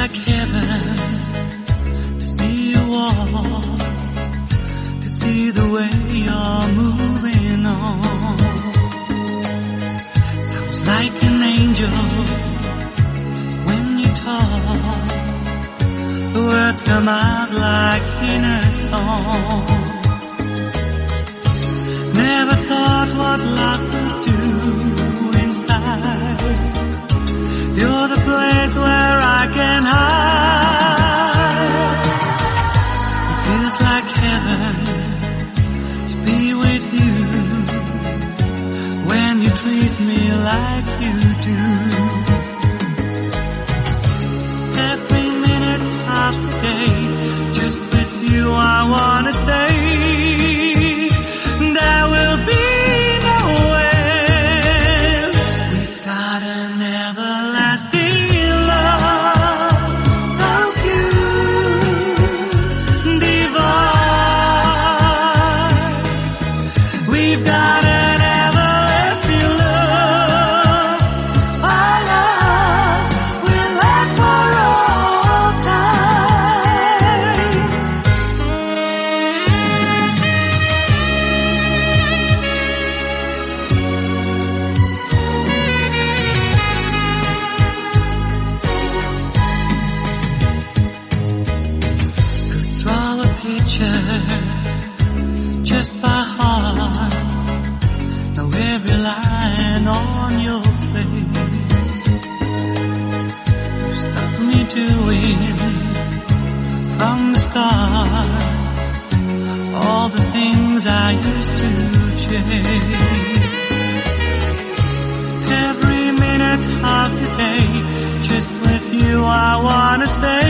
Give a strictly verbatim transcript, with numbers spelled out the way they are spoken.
like heaven to see you walk, to see the way you're moving on. Sounds like an angel when you talk. The words come out like in a song. Never thought what love would do inside. You're the place where I can hide. It feels like heaven to be with you when you treat me like you do. Every minute of the day, just with you I wanna stay. There will be just by heart. Know every line on your face. Stuck me doing from the start all the things I used to chase. Every minute of the day, just with you I wanna stay.